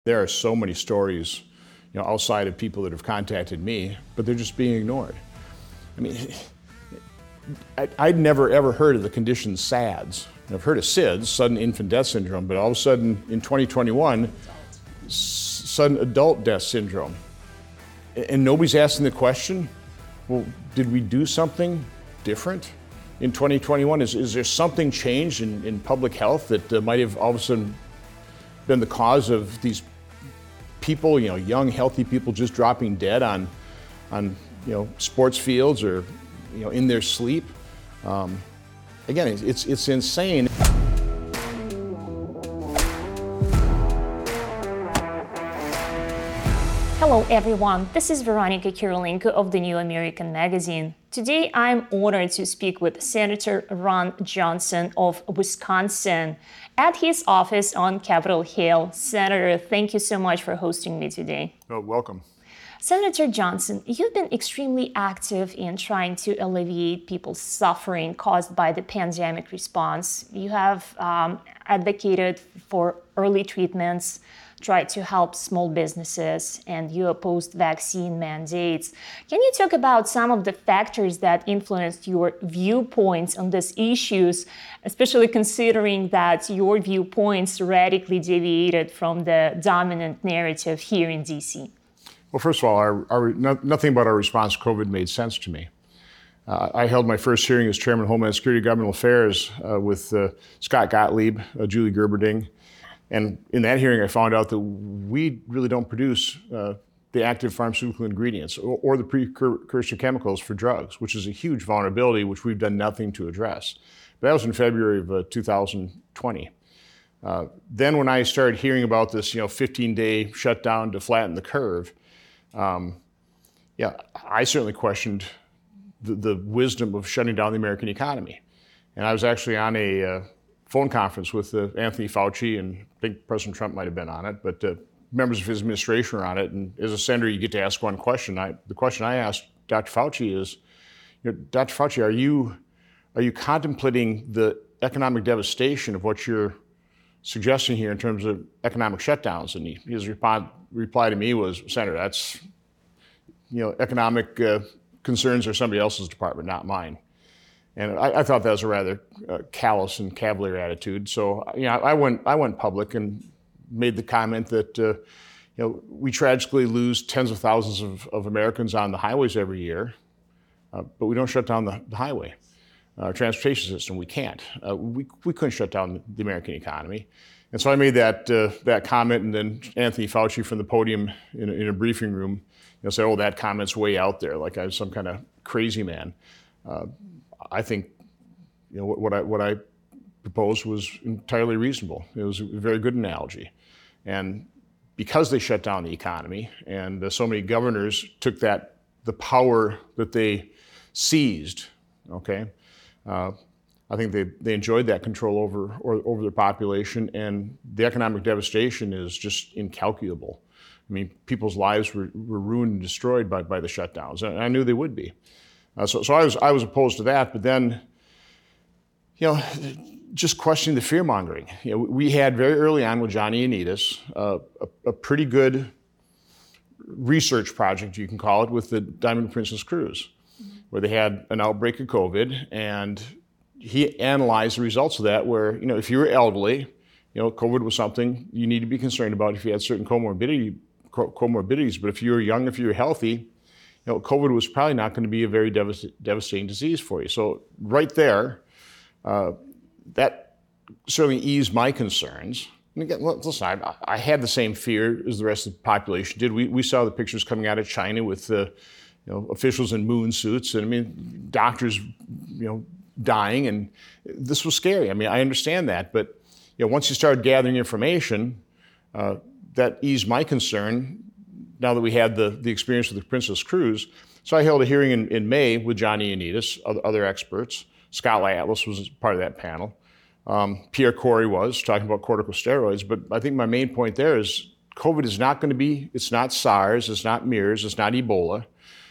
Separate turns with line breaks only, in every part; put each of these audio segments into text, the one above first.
There are so many stories, outside of people that have contacted me, but they're just being ignored. I mean, I'd never ever heard of the condition SADS. I've heard of SIDS, sudden infant death syndrome, but all of a sudden in 2021, sudden adult death syndrome. And nobody's asking the question, well, did we do something different in 2021? Is there something changed in public health that might have all of a sudden been the cause of these people, young, healthy people just dropping dead on sports fields or, in their sleep? Again, it's insane.
Hello everyone, this is Veronica Kirilenko of the New American Magazine. Today I'm honored to speak with Senator Ron Johnson of Wisconsin at his office on Capitol Hill. Senator, thank you so much for hosting me today.
Oh, welcome.
Senator Johnson, you've been extremely active in trying to alleviate people's suffering caused by the pandemic response. You have advocated for early treatments, tried to help small businesses, and you opposed vaccine mandates. Can you talk about some of the factors that influenced your viewpoints on these issues, especially considering that your viewpoints radically deviated from the dominant narrative here in DC?
Well, first of all, nothing about our response to COVID made sense to me. I held my first hearing as Chairman of Homeland Security and Governmental Affairs with Scott Gottlieb, Julie Gerberding. And in that hearing, I found out that we really don't produce the active pharmaceutical ingredients or the precursor chemicals for drugs, which is a huge vulnerability, which we've done nothing to address. But that was in February of 2020. Then when I started hearing about this, 15-day shutdown to flatten the curve, I certainly questioned the wisdom of shutting down the American economy. And I was actually on a phone conference with Anthony Fauci, and I think President Trump might have been on it, but members of his administration were on it. And as a senator, you get to ask one question. The question I asked Dr. Fauci is, Dr. Fauci, are you contemplating the economic devastation of what you're suggesting here in terms of economic shutdowns? And his reply to me was, Senator, that's, economic concerns are somebody else's department, not mine. And I thought that was a rather callous and cavalier attitude. So, I went public and made the comment that, we tragically lose tens of thousands of Americans on the highways every year, but we don't shut down the highway transportation system. We can't. We couldn't shut down the American economy. And so I made that comment, and then Anthony Fauci from the podium in a briefing room, said, "Oh, that comment's way out there," like I was some kind of crazy man. I think, what I proposed was entirely reasonable. It was a very good analogy. And because they shut down the economy and so many governors took the power that they seized, okay, I think they enjoyed that control over their population, and the economic devastation is just incalculable. I mean, people's lives were ruined and destroyed by the shutdowns, and I knew they would be. So I was opposed to that, but then, just questioning the fear-mongering. We had very early on with John Ioannidis a pretty good research project, you can call it, with the Diamond Princess cruise, where they had an outbreak of COVID, and he analyzed the results of that, where, if you were elderly, COVID was something you need to be concerned about if you had certain comorbidities, but if you were young, if you were healthy, COVID was probably not going to be a very devastating disease for you. So right there, that certainly eased my concerns. And again, listen, I had the same fear as the rest of the population did. We saw the pictures coming out of China with officials in moon suits, and doctors, dying, and this was scary. I understand that, but once you started gathering information, that eased my concern. Now that we had the experience with the Princess Cruise. So I held a hearing in May with John Ioannidis, other experts. Scott Atlas was part of that panel. Pierre Corey was talking about corticosteroids. But I think my main point there is COVID is not going to be, it's not SARS, it's not MERS, it's not Ebola.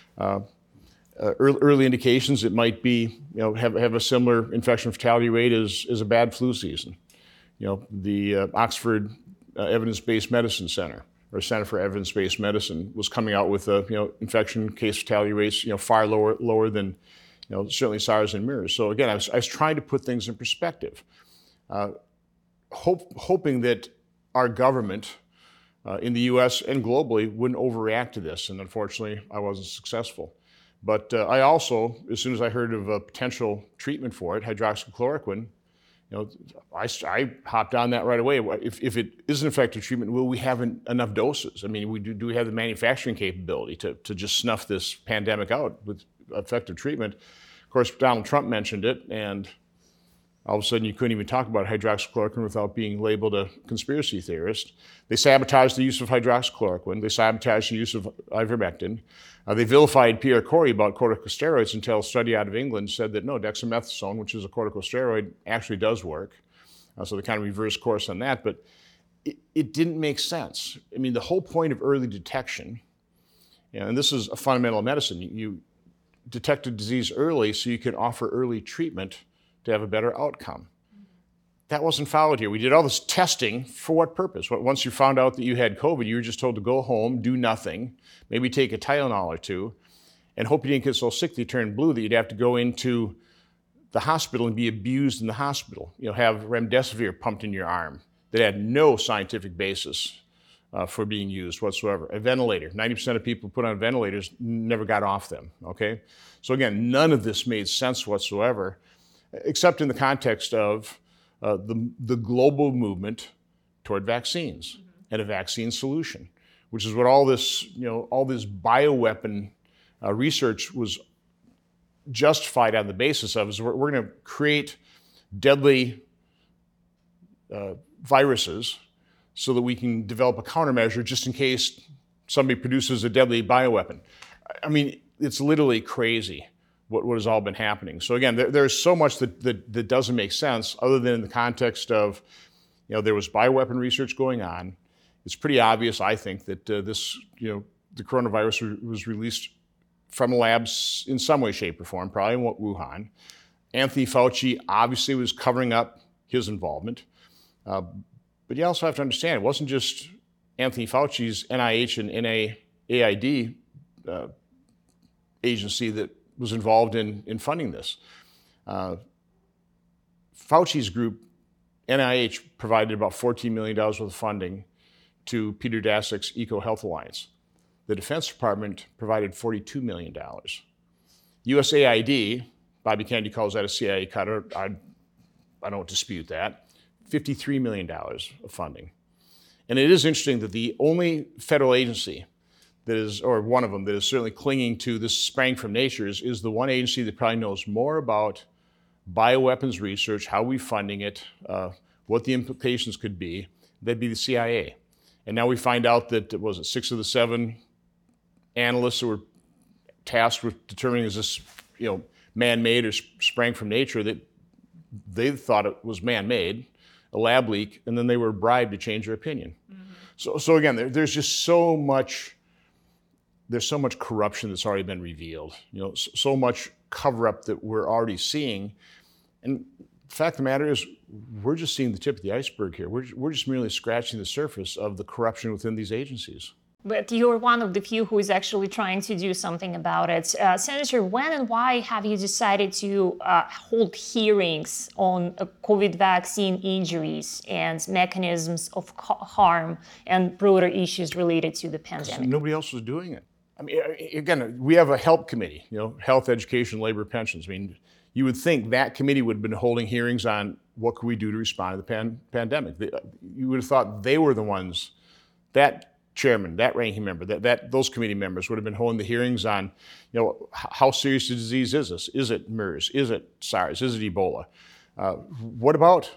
Early indications, it might be, have a similar infection fatality rate as a bad flu season. The Oxford Evidence-Based Medicine Center, or Center for Evidence-Based Medicine, was coming out with infection case fatality rates far lower than certainly SARS and MERS. So again, I was trying to put things in perspective, hoping that our government in the U.S. and globally wouldn't overreact to this, and unfortunately, I wasn't successful. But I also, as soon as I heard of a potential treatment for it, hydroxychloroquine, I hopped on that right away. If it is an effective treatment, will we have enough doses? I mean, do we have the manufacturing capability to just snuff this pandemic out with effective treatment? Of course, Donald Trump mentioned it, and all of a sudden you couldn't even talk about hydroxychloroquine without being labeled a conspiracy theorist. They sabotaged the use of hydroxychloroquine. They sabotaged the use of ivermectin. They vilified Pierre Corey about corticosteroids until a study out of England said that no, dexamethasone, which is a corticosteroid, actually does work. So they kind of reversed course on that, but it didn't make sense. I mean, the whole point of early detection, and this is a fundamental medicine, you detect a disease early so you can offer early treatment to have a better outcome. That wasn't followed here. We did all this testing for what purpose? Once you found out that you had COVID, you were just told to go home, do nothing, maybe take a Tylenol or two, and hope you didn't get so sick that you turned blue that you'd have to go into the hospital and be abused in the hospital. Have remdesivir pumped in your arm that had no scientific basis for being used whatsoever. A ventilator, 90% of people put on ventilators never got off them, okay? So again, none of this made sense whatsoever, except in the context of the global movement toward vaccines and a vaccine solution, which is what all this bioweapon research was justified on the basis of. Is we're going to create deadly viruses so that we can develop a countermeasure just in case somebody produces a deadly bioweapon. I mean, it's literally crazy what has all been happening. So again, there's so much that doesn't make sense other than in the context of, there was bioweapon research going on. It's pretty obvious, I think, that the coronavirus was released from labs in some way, shape, or form, probably in Wuhan. Anthony Fauci obviously was covering up his involvement. But you also have to understand, it wasn't just Anthony Fauci's NIH and NIAID agency that was involved in funding this. Fauci's group, NIH, provided about $14 million worth of funding to Peter Daszak's EcoHealth Alliance. The Defense Department provided $42 million. USAID, Bobby Kennedy calls that a CIA cut. I don't dispute that. $53 million of funding. And it is interesting that the only federal agency that is, or one of them that is certainly clinging to this sprang from nature is the one agency that probably knows more about bioweapons research, how we're funding it, what the implications could be. That'd be the CIA. And now we find out that, 6 of the 7 analysts who were tasked with determining is this, man-made or sprang from nature, that they thought it was man-made, a lab leak, and then they were bribed to change their opinion. Mm-hmm. So again, there's just so much. There's so much corruption that's already been revealed. So much cover-up that we're already seeing. And the fact of the matter is, we're just seeing the tip of the iceberg here. We're just merely scratching the surface of the corruption within these agencies.
But you're one of the few who is actually trying to do something about it. Senator, when and why have you decided to hold hearings on COVID vaccine injuries and mechanisms of harm and broader issues related to the pandemic?
Nobody else was doing it. I mean, again, we have a HELP committee, health, education, labor, pensions. I mean, you would think that committee would have been holding hearings on what could we do to respond to the pandemic. You would have thought they were the ones, that chairman, that ranking member, those committee members would have been holding the hearings on, how serious the disease is this? Is it MERS? Is it SARS? Is it Ebola? What about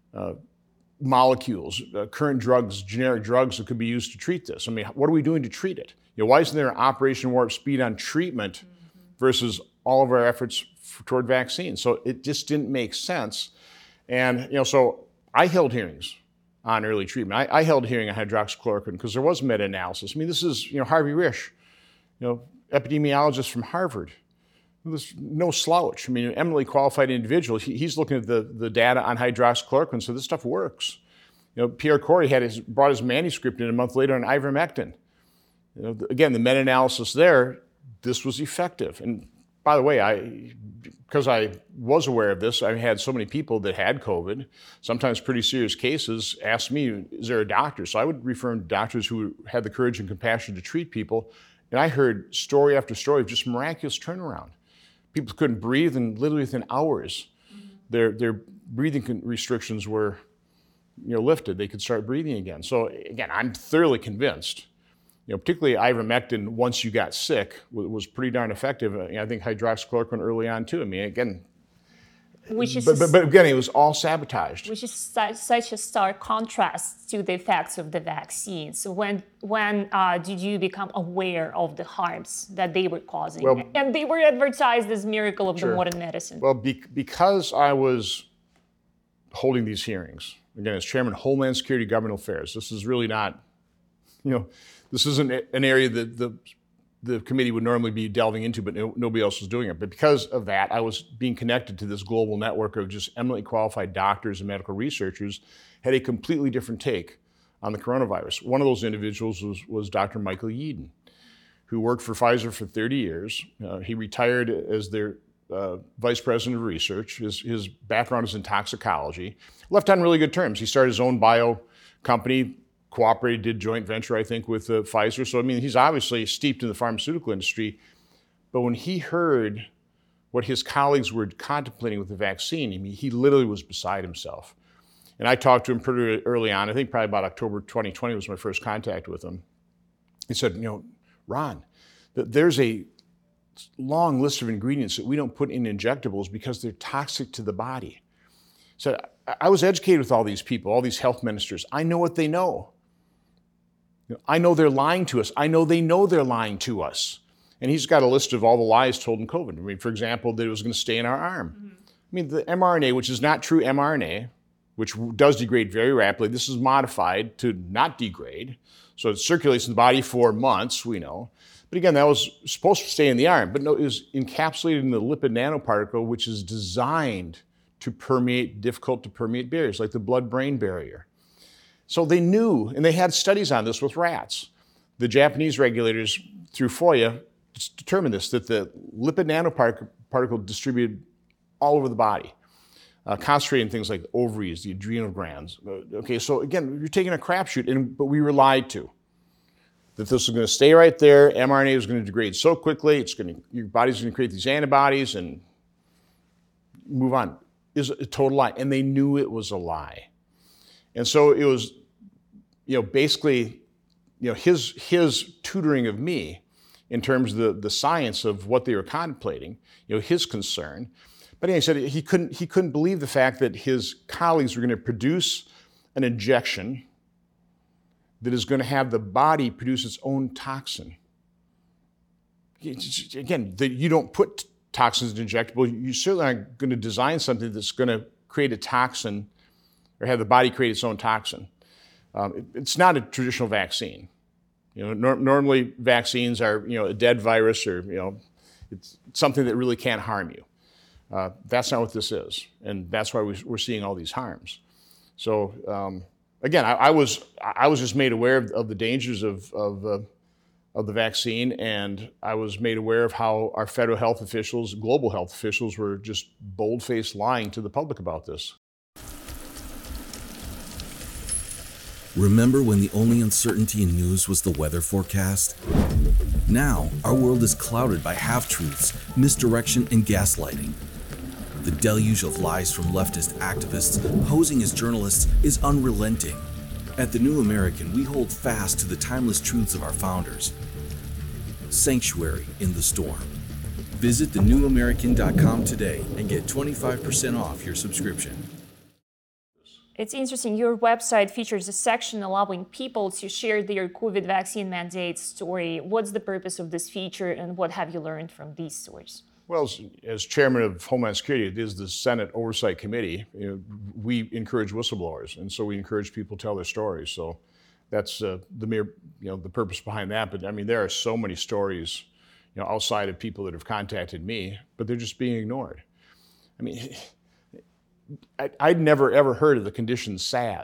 molecules, current drugs, generic drugs that could be used to treat this? I mean, what are we doing to treat it? Why isn't there an Operation Warp Speed on treatment versus all of our efforts toward vaccines? So it just didn't make sense. And, so I held hearings on early treatment. I held a hearing on hydroxychloroquine because there was meta-analysis. I mean, this is, Harvey Risch, epidemiologist from Harvard. There's no slouch. I mean, an eminently qualified individual. He's looking at the data on hydroxychloroquine, so this stuff works. Pierre Corey brought his manuscript in a month later on ivermectin. Again, the meta-analysis there, this was effective. And by the way, because I was aware of this, I had so many people that had COVID, sometimes pretty serious cases, ask me, is there a doctor? So I would refer them to doctors who had the courage and compassion to treat people. And I heard story after story of just miraculous turnaround. People couldn't breathe, and literally within hours, their breathing restrictions were lifted. They could start breathing again. So again, I'm thoroughly convinced, particularly ivermectin, once you got sick, was pretty darn effective. I think hydroxychloroquine early on too. I mean, again, but again, it was all sabotaged.
Which is such a stark contrast to the effects of the vaccine. So when did you become aware of the harms that they were causing?
Well,
and they were advertised as miracle of the modern medicine.
Well, because I was holding these hearings, again, as chairman of Homeland Security Governmental Affairs, this is really not, this isn't an area that the committee would normally be delving into, but nobody else was doing it. But because of that, I was being connected to this global network of just eminently qualified doctors and medical researchers, had a completely different take on the coronavirus. One of those individuals was Dr. Michael Yeadon, who worked for Pfizer for 30 years. He retired as their vice president of research. His background is in toxicology. Left on really good terms. He started his own bio company, cooperated, did joint venture, I think, with Pfizer. So, I mean, he's obviously steeped in the pharmaceutical industry. But when he heard what his colleagues were contemplating with the vaccine, I mean, he literally was beside himself. And I talked to him pretty early on. I think probably about October 2020 was my first contact with him. He said, Ron, there's a long list of ingredients that we don't put in injectables because they're toxic to the body. So I was educated with all these people, all these health ministers. I know what they know. I know they're lying to us. I know they know they're lying to us. And he's got a list of all the lies told in COVID. I mean, for example, that it was going to stay in our arm. Mm-hmm. I mean, the mRNA, which is not true mRNA, which does degrade very rapidly, this is modified to not degrade. So it circulates in the body for months, we know. But again, that was supposed to stay in the arm. But no, it was encapsulated in the lipid nanoparticle, which is designed to permeate difficult to permeate barriers, like the blood-brain barrier. So they knew, and they had studies on this with rats. The Japanese regulators, through FOIA, determined this, that the lipid nanoparticle distributed all over the body, concentrated in things like the ovaries, the adrenal glands. Okay, so again, you're taking a crapshoot, but we were lied to. That this was going to stay right there, mRNA was going to degrade so quickly, your body's going to create these antibodies and move on. Is a total lie, and they knew it was a lie. And so it was, basically, his tutoring of me in terms of the science of what they were contemplating, his concern. But he said he couldn't believe the fact that his colleagues were going to produce an injection that is going to have the body produce its own toxin. Again, you don't put toxins in injectable. You certainly aren't going to design something that's going to create a toxin or have the body create its own toxin. It's not a traditional vaccine. Normally vaccines are a dead virus or it's something that really can't harm you. That's not what this is, and that's why we're seeing all these harms. So again, I was just made aware of the dangers of the vaccine, and I was made aware of how our federal health officials, global health officials, were just bold-faced lying to the public about this.
Remember when the only uncertainty in news was the weather forecast? Now, our world is clouded by half-truths, misdirection, and gaslighting. The deluge of lies from leftist activists posing as journalists is unrelenting. At The New American, we hold fast to the timeless truths of our founders. Sanctuary in the storm. Visit thenewamerican.com today and get 25% off your subscription.
It's interesting. Your website features a section allowing people to share their COVID vaccine mandate story. What's the purpose of this feature, and what have you learned from these stories?
Well, as chairman of Homeland Security, it is the Senate Oversight Committee. We encourage whistleblowers, and so we encourage people to tell their stories. So that's the purpose behind that. But I mean, there are so many stories, outside of people that have contacted me, but they're just being ignored. I mean, I'd never ever heard of the condition SADS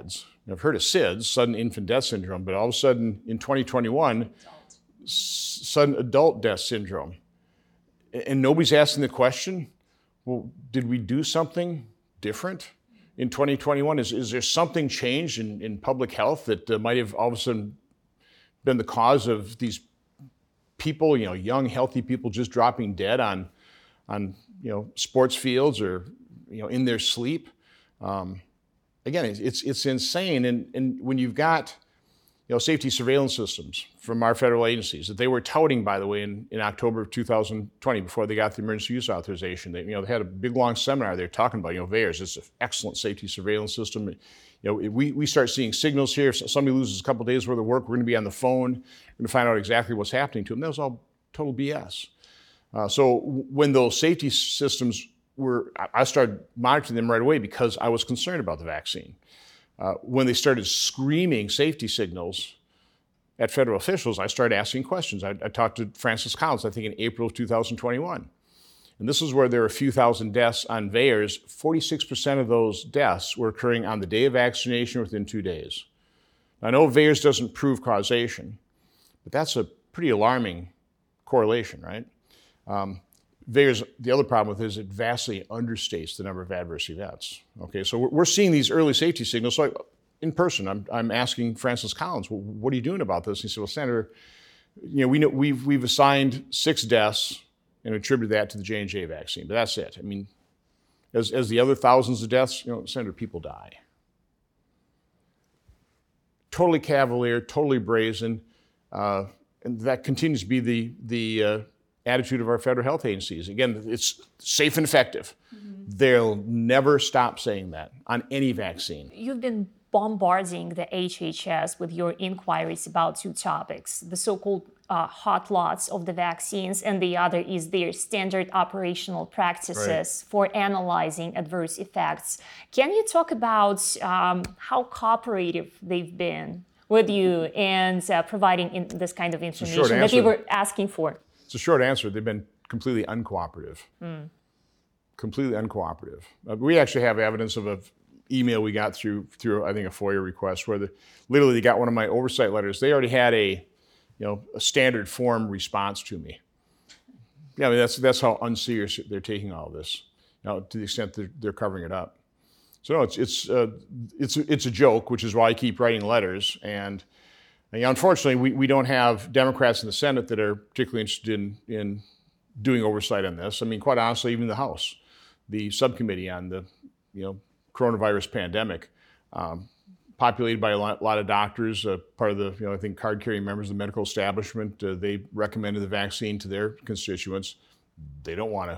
I've heard of SIDS, sudden infant death syndrome, but all of a sudden in 2021, sudden adult death syndrome. And nobody's asking the question, well, did we do something different in 2021? Is there something changed in public health that might have all of a sudden been the cause of these people, young, healthy people just dropping dead on sports fields or, in their sleep? Again, it's insane. And when you've got, safety surveillance systems from our federal agencies that they were touting, by the way, in October of 2020, before they got the emergency use authorization, they had a big, long seminar there talking about, VAERS, it's an excellent safety surveillance system. We start seeing signals here. If somebody loses a couple of days worth of work, we're going to be on the phone. We're going to find out exactly what's happening to them. That was all total BS. So when those safety systems I started monitoring them right away because I was concerned about the vaccine. When they started screaming safety signals at federal officials, I started asking questions. I talked to Francis Collins, I think in April of 2021. And this is where there were a few thousand deaths on VAERS. 46% of those deaths were occurring on the day of vaccination within 2 days. Now, I know VAERS doesn't prove causation, but that's a pretty alarming correlation, right? VAERS, the other problem with it is it vastly understates the number of adverse events. Okay, so we're seeing these early safety signals. So in person, I'm asking Francis Collins, well, what are you doing about this? He said, well, Senator, we know we've assigned 6 deaths and attributed that to the J&J vaccine, but that's it. I mean, as the other thousands of deaths, Senator, people die. Totally cavalier, totally brazen, and that continues to be the attitude of our federal health agencies. Again, it's safe and effective. Mm-hmm. They'll never stop saying that on any vaccine.
You've been bombarding the HHS with your inquiries about 2 topics, the so-called hot lots of the vaccines, and the other is their standard operational practices for analyzing adverse effects. Can you talk about how cooperative they've been with you and providing this kind of information that you were asking for?
It's a short answer. They've been completely uncooperative. Completely uncooperative. We actually have evidence of an email we got through I think a FOIA request where literally they got one of my oversight letters. They already had a standard form response to me. Yeah, I mean that's how unserious they're taking all this. To the extent they're covering it up. So no, it's a joke, which is why I keep writing letters. And unfortunately, we don't have Democrats in the Senate that are particularly interested in doing oversight on this. I mean, quite honestly, even the House, the subcommittee on the coronavirus pandemic, populated by a lot of doctors, part of the I think card-carrying members of the medical establishment. They recommended the vaccine to their constituents. They don't want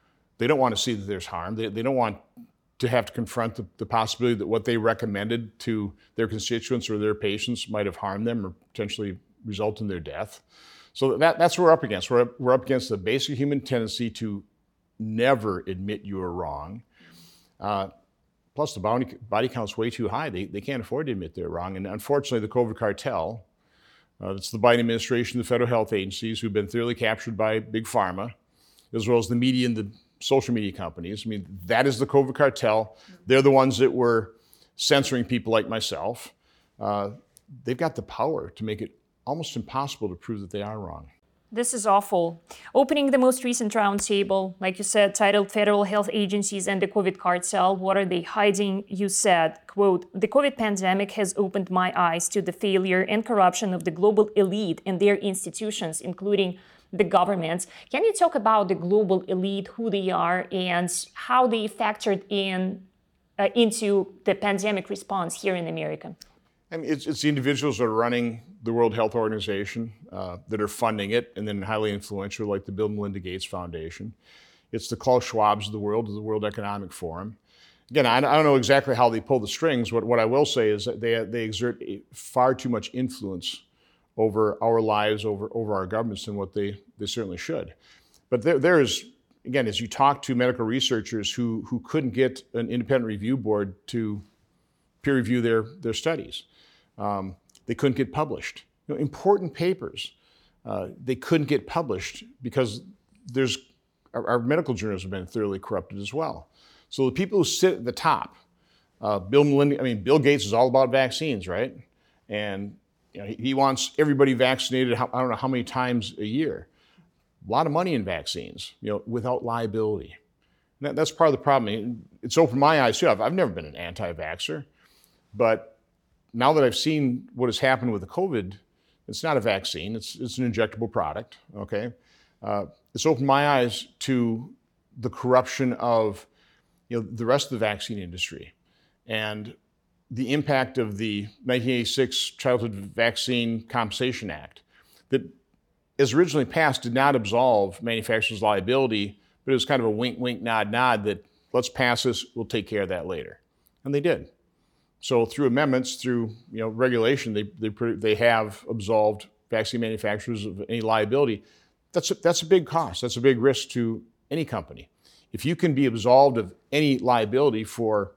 to see that there's harm. They don't want to have to confront the possibility that what they recommended to their constituents or their patients might have harmed them or potentially result in their death. So that's what we're up against. We're up against the basic human tendency to never admit you are wrong. Plus, the body count's way too high. They can't afford to admit they're wrong. And unfortunately, the COVID cartel, it's the Biden administration, the federal health agencies who've been thoroughly captured by Big Pharma, as well as the media and the social media companies. I mean, that is the COVID cartel. They're the ones that were censoring people like myself. They've got the power to make it almost impossible to prove that they are wrong.
This is awful. Opening the most recent roundtable, like you said, titled Federal Health Agencies and the COVID Cartel, What Are They Hiding? You said, quote, the COVID pandemic has opened my eyes to the failure and corruption of the global elite and their institutions, including the government. Can you talk about the global elite, who they are, and how they factored into the pandemic response here in America?
I mean, it's the individuals that are running the World Health Organization, that are funding it, and then highly influential, like the Bill and Melinda Gates Foundation. It's the Klaus Schwabs of the World Economic Forum. Again, I don't know exactly how they pull the strings. What I will say is that they exert far too much influence over our lives, over our governments than what they certainly should. But there is, again, as you talk to medical researchers who couldn't get an independent review board to peer review their studies. They couldn't get published. Important papers, they couldn't get published because our medical journals have been thoroughly corrupted as well. So the people who sit at the top, Bill Gates is all about vaccines, right? And he wants everybody vaccinated. I don't know how many times a year. A lot of money in vaccines, without liability. And that's part of the problem. It's opened my eyes too. I've never been an anti-vaxxer, but now that I've seen what has happened with the COVID, it's not a vaccine. It's an injectable product. Okay, it's opened my eyes to the corruption of the rest of the vaccine industry, and the impact of the 1986 Childhood Vaccine Compensation Act that, as originally passed, did not absolve manufacturers' liability, but it was kind of a wink, wink, nod, nod that let's pass this, we'll take care of that later. And they did. So through amendments, through regulation, they have absolved vaccine manufacturers of any liability. That's a big cost. That's a big risk to any company. If you can be absolved of any liability for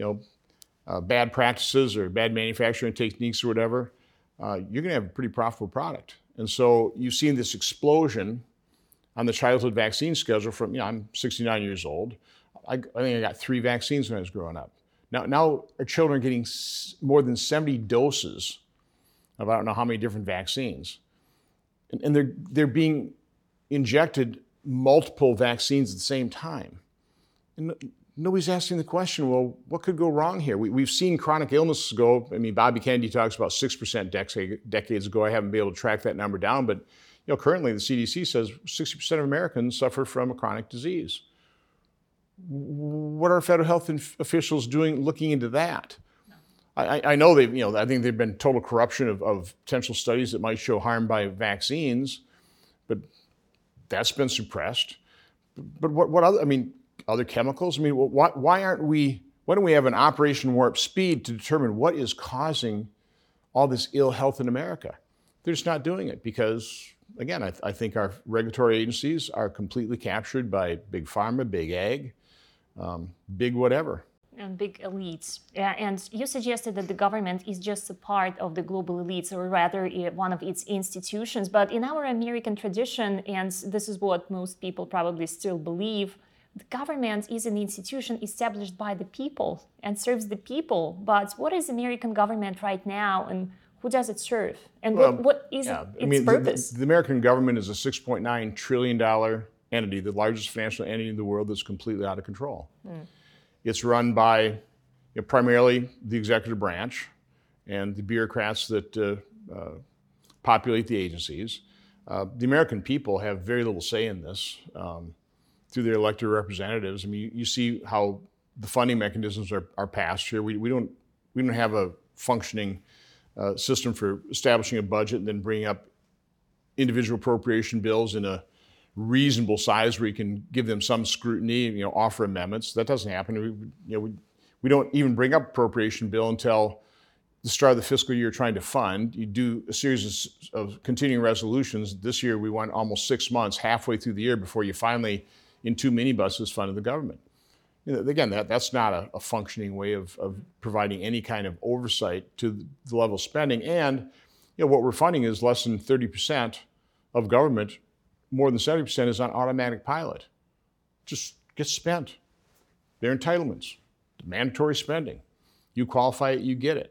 bad practices or bad manufacturing techniques or whatever, you're going to have a pretty profitable product. And so you've seen this explosion on the childhood vaccine schedule from, I'm 69 years old. I think I got 3 vaccines when I was growing up. Now our children are getting more than 70 doses of I don't know how many different vaccines. And they're being injected multiple vaccines at the same time. And nobody's asking the question, well, what could go wrong here? We've seen chronic illnesses go. Bobby Kennedy talks about 6% decades ago. I haven't been able to track that number down, but currently the CDC says 60% of Americans suffer from a chronic disease. What are federal health officials doing looking into that? I know I think there've been total corruption of potential studies that might show harm by vaccines, but that's been suppressed. But what other, other chemicals? Why don't we have an Operation Warp Speed to determine what is causing all this ill health in America? They're just not doing it because, again, I think our regulatory agencies are completely captured by big pharma, big ag, big whatever.
And big elites. And you suggested that the government is just a part of the global elites, or rather one of its institutions. But in our American tradition, and this is what most people probably still believe, the government is an institution established by the people and serves the people. But what is American government right now, and who does it serve? And what is its purpose?
The American government is a $6.9 trillion entity, the largest financial entity in the world that's completely out of control. It's run by primarily the executive branch and the bureaucrats that populate the agencies. The American people have very little say in this through their elected representatives. You see how the funding mechanisms are passed here. We don't have a functioning system for establishing a budget and then bringing up individual appropriation bills in a reasonable size where you can give them some scrutiny, offer amendments. That doesn't happen. We don't even bring up appropriation bill until the start of the fiscal year trying to fund. You do a series of continuing resolutions. This year we went almost 6 months, halfway through the year, before you finally, in 2 minibuses, funded the government. Again, that's not a functioning way of providing any kind of oversight to the level of spending. And what we're funding is less than 30% of government. More than 70% is on automatic pilot. Just gets spent. They're entitlements, mandatory spending. You qualify it, you get it.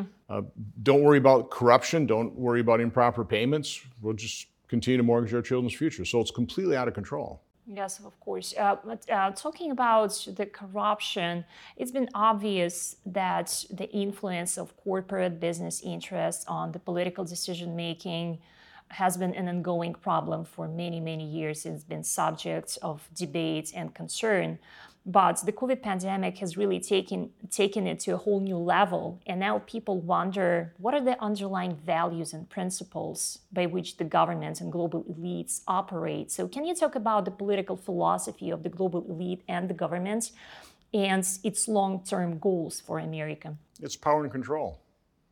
Don't worry about corruption. Don't worry about improper payments. We'll just continue to mortgage our children's future. So it's completely out of control.
Yes, of course. But talking about the corruption, it's been obvious that the influence of corporate business interests on the political decision-making has been an ongoing problem for many, many years. It's been subject of debate and concern. But the COVID pandemic has really taken it to a whole new level. And now people wonder, what are the underlying values and principles by which the government and global elites operate? So can you talk about the political philosophy of the global elite and the government and its long-term goals for America?
It's power and control.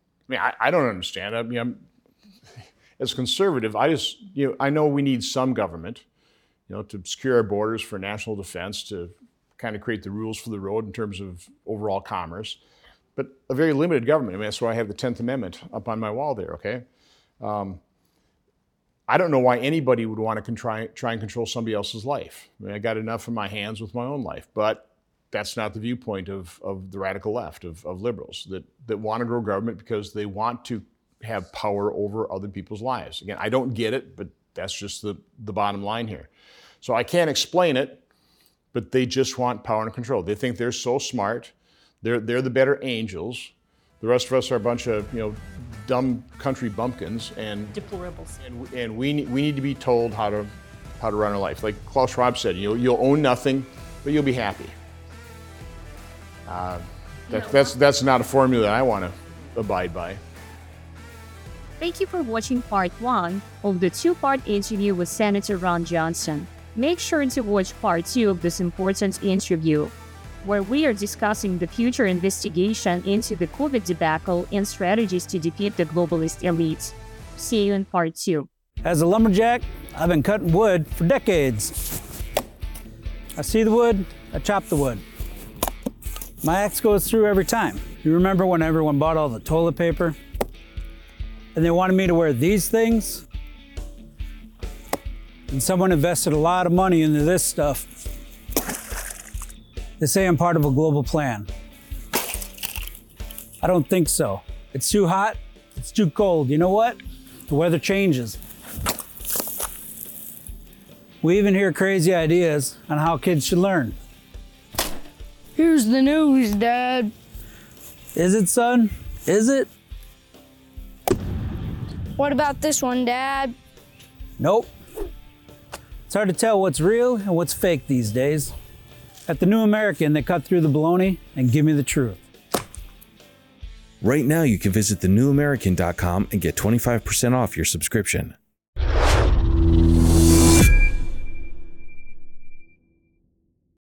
I don't understand. As a conservative, I know we need some government, to secure our borders for national defense, to kind of create the rules for the road in terms of overall commerce, but a very limited government. That's why I have the 10th Amendment up on my wall there, okay? I don't know why anybody would want to try and control somebody else's life. I got enough in my hands with my own life, but that's not the viewpoint of the radical left, of liberals, that want to grow government because they want to have power over other people's lives. Again, I don't get it, but that's just the bottom line here. So I can't explain it, but they just want power and control. They think they're so smart. They're the better angels. The rest of us are a bunch of dumb country bumpkins, and
Deplorables.
and we need to be told how to run our life. Like Klaus Schwab said, you'll own nothing, but you'll be happy. That's not a formula that I want to abide by.
Thank you for watching part 1 of the 2-part interview with Senator Ron Johnson. Make sure to watch part 2 of this important interview, where we are discussing the future investigation into the COVID debacle and strategies to defeat the globalist elite. See you in part 2.
As a lumberjack, I've been cutting wood for decades. I see the wood, I chop the wood. My axe goes through every time. You remember when everyone bought all the toilet paper? And they wanted me to wear these things? And someone invested a lot of money into this stuff. They say I'm part of a global plan. I don't think so. It's too hot, it's too cold. You know what? The weather changes. We even hear crazy ideas on how kids should learn.
Here's the news, Dad.
Is it, son? Is it?
What about this one, Dad?
Nope. It's hard to tell what's real and what's fake these days. At the New American, they cut through the baloney and give me the truth.
Right now, you can visit thenewamerican.com and get 25% off your subscription.